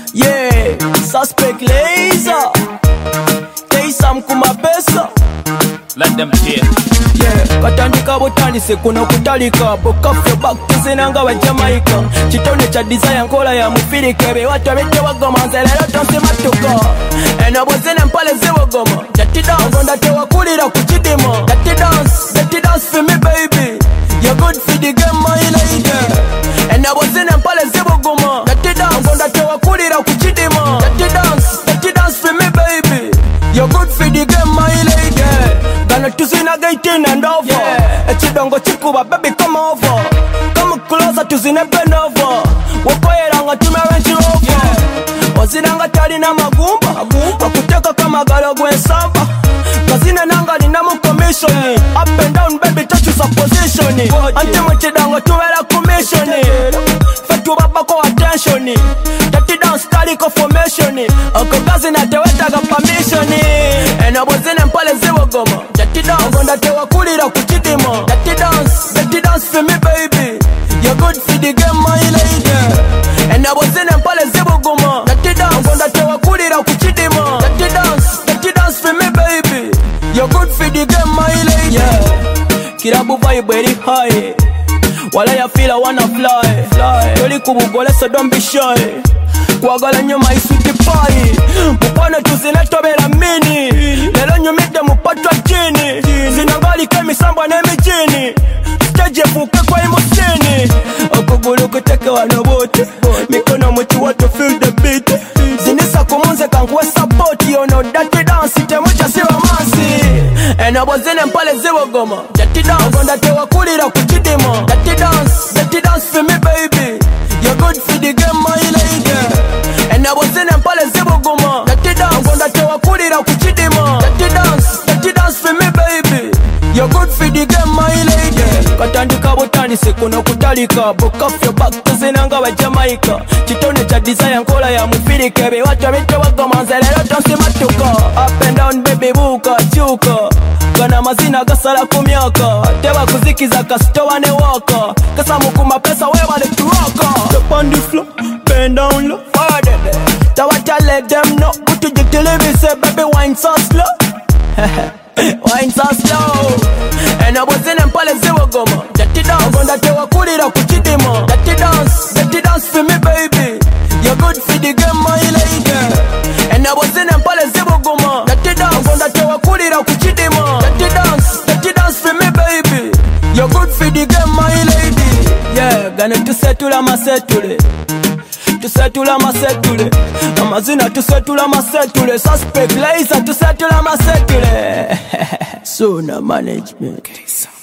Yeah, suspect laser. Take some kumapesa. Let them hear. Yeah, katandika botandise kuno kutalika. Bokafyo back tuzinanga wa Jamaica. Chitone cha desire nkola ya mufirikebe. Watu wete wagoma nzelero tonsi matuka. Eno bozene mpale ziwagoma. Dirty dance, gonda tewa kulira kuchidima. Dirty dance for me baby. You're good for the game my lady. Eno bozene mpale ziwagoma. Dirty dance, gonda tewa kulira kuchidima. Dirty dance for me baby. You're good for the game my lady. Gonna tuzina gating and over. Yeah. Echidongo chikuba baby come over. Come closer tuzine bend over. Wakoyeranga tume Range Rover. Yeah. Ozinanga tali na magumba. Akuteka kama galo gwensamba. Kazine nanga nina mu commission. Up and down baby touch your position. Ante mchidongo tuwela commission. Fetu babako attention. Dirty dance kaliko formation. Ako kazi na teweta ga permission. Eno bozine mpale ziwagoma. Dirty dance, gonda tewa kulira kuchidima. Dirty dance for me baby. You're good for the game my lady. Eno bozine mpale ziwagoma. Dirty dance, gonda tewa kulira kuchidima. Dirty dance for me baby. You're good for the game my lady. Yeah, kirabu vibe very high. Wala ya feel I wanna fly. Yoli kubugole so don't be shy. Kwagala nyuma isuti pai. Mupane tuzinetobera mini. Lelo nyumide mupatwa chini. Zinangali kemi samba nemi chini. Stage fuke kwa imusini. Okugulu kuteke wanobote. Mikono muchi watu feel the beat. Zinisa kumunze kanguwe support. You know dirty dance itemucha si romansi. Eno bozine mpale ziwagoma. Dirty dance, gonda tewa kulira kuchidima. Dirty dance for me baby. You're good for the game my lady. Eno bozine mpale ziwagoma. Dirty dance, gonda tewa kulira kuchidima. Dirty dance for me baby. You're good for the game my lady. Katandika botandise kuno kutalika. Bokafyo back tuzinanga wa Jamaica. Chitone cha desire nkola ya mufirikebe. Watu wete wagoma nzelero tonsi matuka. Up and down baby buka chuka. Gana mazina gasala kumyaka. Tewa kuzikiza kasitowa ne waka. Kasa mukuma pesa wewa le tuwaka. Step on the floor, bend down low. Tawata let them know. Utu jitilivi say baby wine so slow. Wine so slow. Eno bozine mpale ziwagoma. Dirty dance, gonda tewa kulira kuchidima. Dirty dance for me baby. You're good for the game my lady. Eno bozine mpale ziwagoma. Dirty dance, gonda tewa kulira kuchidima. Dirty dance for me baby. You're good for the game my lady. Yeah, gonna tusetula masetule. Tusetula masetule. Amazina tusetula masetule. Suspect laser tusetula masetule. Sona management.